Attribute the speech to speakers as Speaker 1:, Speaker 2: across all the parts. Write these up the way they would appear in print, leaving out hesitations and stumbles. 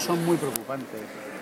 Speaker 1: Son muy preocupantes.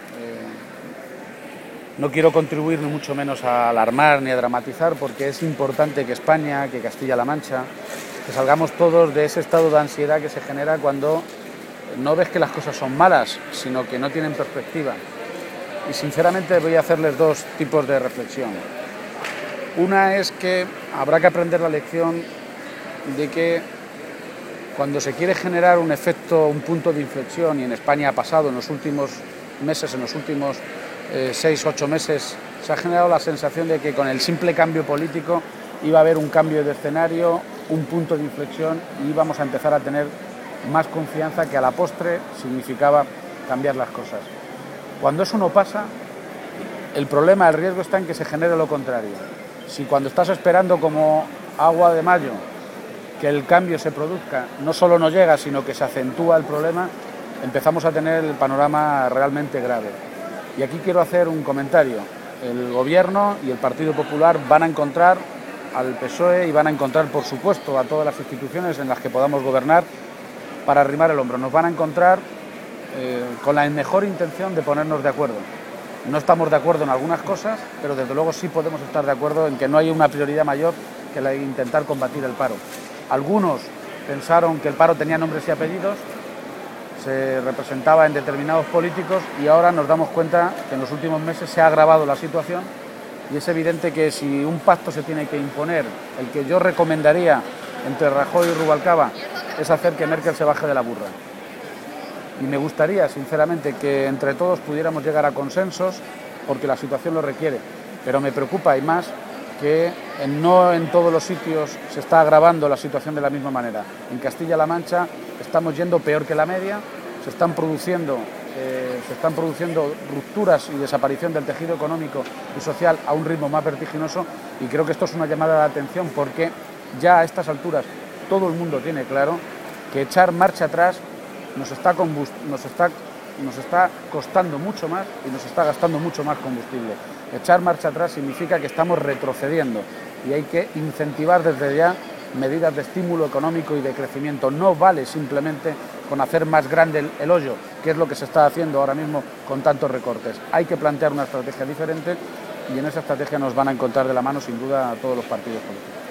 Speaker 1: No quiero contribuir ni mucho menos a alarmar ni a dramatizar, porque es importante que España, que Castilla-La Mancha, que salgamos todos de ese estado de ansiedad que se genera cuando no ves que las cosas son malas, sino que no tienen perspectiva. Y sinceramente voy a hacerles dos tipos de reflexión. Una es que habrá que aprender la lección de que cuando se quiere generar un efecto, un punto de inflexión, y en España ha pasado en los últimos meses, en los últimos 6-8 meses, se ha generado la sensación de que con el simple cambio político iba a haber un cambio de escenario, un punto de inflexión, y íbamos a empezar a tener más confianza, que a la postre significaba cambiar las cosas. Cuando eso no pasa, el problema, el riesgo está en que se genere lo contrario. Si cuando estás esperando como agua de mayo que el cambio se produzca, no solo no llega, sino que se acentúa el problema, empezamos a tener el panorama realmente grave. Y aquí quiero hacer un comentario. El Gobierno y el Partido Popular van a encontrar al PSOE y van a encontrar, por supuesto, a todas las instituciones en las que podamos gobernar para arrimar el hombro. Nos van a encontrar con la mejor intención de ponernos de acuerdo. No estamos de acuerdo en algunas cosas, pero desde luego sí podemos estar de acuerdo en que no hay una prioridad mayor que la de intentar combatir el paro. Algunos pensaron que el paro tenía nombres y apellidos, se representaba en determinados políticos, y ahora nos damos cuenta que en los últimos meses se ha agravado la situación, y es evidente que si un pacto se tiene que imponer, el que yo recomendaría entre Rajoy y Rubalcaba, es hacer que Merkel se baje de la burra. Y me gustaría, sinceramente, que entre todos pudiéramos llegar a consensos, porque la situación lo requiere. Pero me preocupa, y más, que no en todos los sitios se está agravando la situación de la misma manera. En Castilla-La Mancha estamos yendo peor que la media, se están produciendo rupturas y desaparición del tejido económico y social a un ritmo más vertiginoso, y creo que esto es una llamada de atención, porque ya a estas alturas todo el mundo tiene claro que echar marcha atrás nos está costando mucho más y nos está gastando mucho más combustible. Echar marcha atrás significa que estamos retrocediendo, y hay que incentivar desde ya medidas de estímulo económico y de crecimiento. No vale simplemente con hacer más grande el hoyo, que es lo que se está haciendo ahora mismo con tantos recortes. Hay que plantear una estrategia diferente, y en esa estrategia nos van a encontrar de la mano sin duda a todos los partidos políticos.